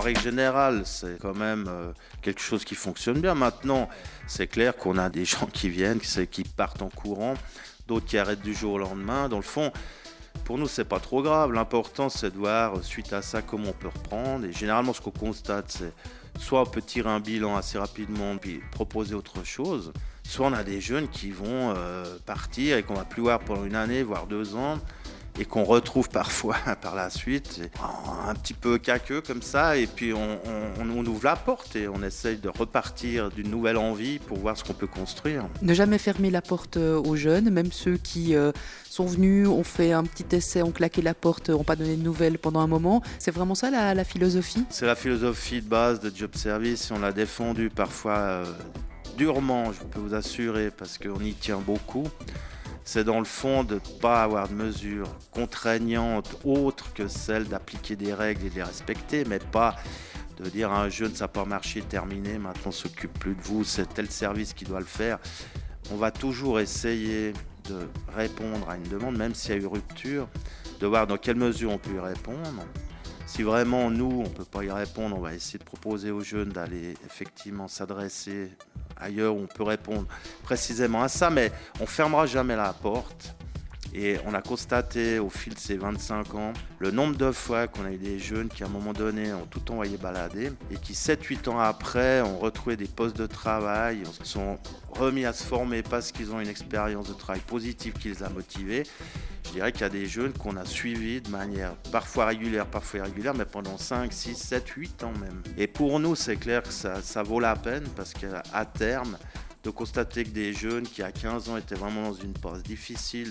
règle générale, c'est quand même quelque chose qui fonctionne bien. Maintenant, c'est clair qu'on a des gens qui viennent, qui partent en courant, d'autres qui arrêtent du jour au lendemain. Dans le fond, pour nous, c'est pas trop grave. L'important, c'est de voir, suite à ça, comment on peut reprendre. Et généralement, ce qu'on constate, c'est soit on peut tirer un bilan assez rapidement, puis proposer autre chose, soit on a des jeunes qui vont partir et qu'on va plus voir pendant une année, voire 2 ans, et qu'on retrouve parfois par la suite, un petit peu caqueux comme ça, et puis on ouvre la porte et on essaye de repartir d'une nouvelle envie pour voir ce qu'on peut construire. Ne jamais fermer la porte aux jeunes, même ceux qui sont venus, ont fait un petit essai, ont claqué la porte, n'ont pas donné de nouvelles pendant un moment. C'est vraiment ça la philosophie ? C'est la philosophie de base de Job Service, on l'a défendue parfois durement, je peux vous assurer, parce qu'on y tient beaucoup. C'est dans le fond de ne pas avoir de mesures contraignantes autres que celle d'appliquer des règles et de les respecter, mais pas de dire à un jeune ça n'a pas marché, terminé, maintenant on ne s'occupe plus de vous, c'est tel service qui doit le faire. On va toujours essayer de répondre à une demande, même s'il y a eu rupture, de voir dans quelle mesure on peut y répondre. Si vraiment nous, on ne peut pas y répondre, on va essayer de proposer aux jeunes d'aller effectivement s'adresser ailleurs où on peut répondre précisément à ça, mais on ne fermera jamais la porte. Et on a constaté au fil de ces 25 ans le nombre de fois qu'on a eu des jeunes qui à un moment donné ont tout envoyé balader et qui 7-8 ans après ont retrouvé des postes de travail, sont remis à se former parce qu'ils ont une expérience de travail positive qui les a motivés. Je dirais qu'il y a des jeunes qu'on a suivis de manière parfois régulière, parfois irrégulière, mais pendant 5, 6, 7, 8 ans même. Et pour nous, c'est clair que ça vaut la peine parce qu'à terme, de constater que des jeunes qui à 15 ans étaient vraiment dans une passe difficile,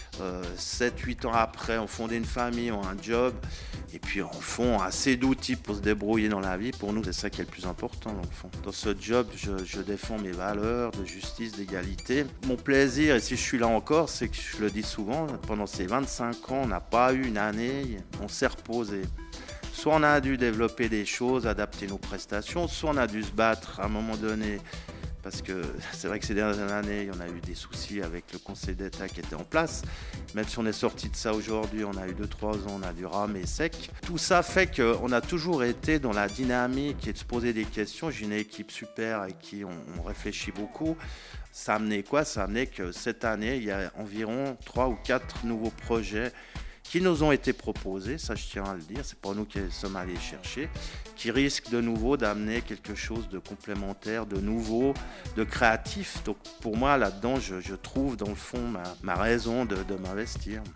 7-8 ans après ont fondé une famille, ont un job et puis en font assez d'outils pour se débrouiller dans la vie. Pour nous, c'est ça qui est le plus important dans le fond. Dans ce job, je défends mes valeurs de justice, d'égalité. Mon plaisir, et si je suis là encore, c'est que je le dis souvent, pendant ces 25 ans, on n'a pas eu une année, on s'est reposé. Soit on a dû développer des choses, adapter nos prestations, soit on a dû se battre à un moment donné. Parce que c'est vrai que ces dernières années, on a eu des soucis avec le Conseil d'État qui était en place. Même si on est sorti de ça aujourd'hui, on a eu 2-3 ans, on a dû ramer sec. Tout ça fait qu'on a toujours été dans la dynamique et de se poser des questions. J'ai une équipe super avec qui on réfléchit beaucoup. Ça a amené quoi ? Ça a amené que cette année, il y a environ 3 ou 4 nouveaux projets qui nous ont été proposés, ça je tiens à le dire, c'est pas nous qui sommes allés chercher, qui risquent de nouveau d'amener quelque chose de complémentaire, de nouveau, de créatif. Donc pour moi là-dedans, je trouve dans le fond ma raison de m'investir.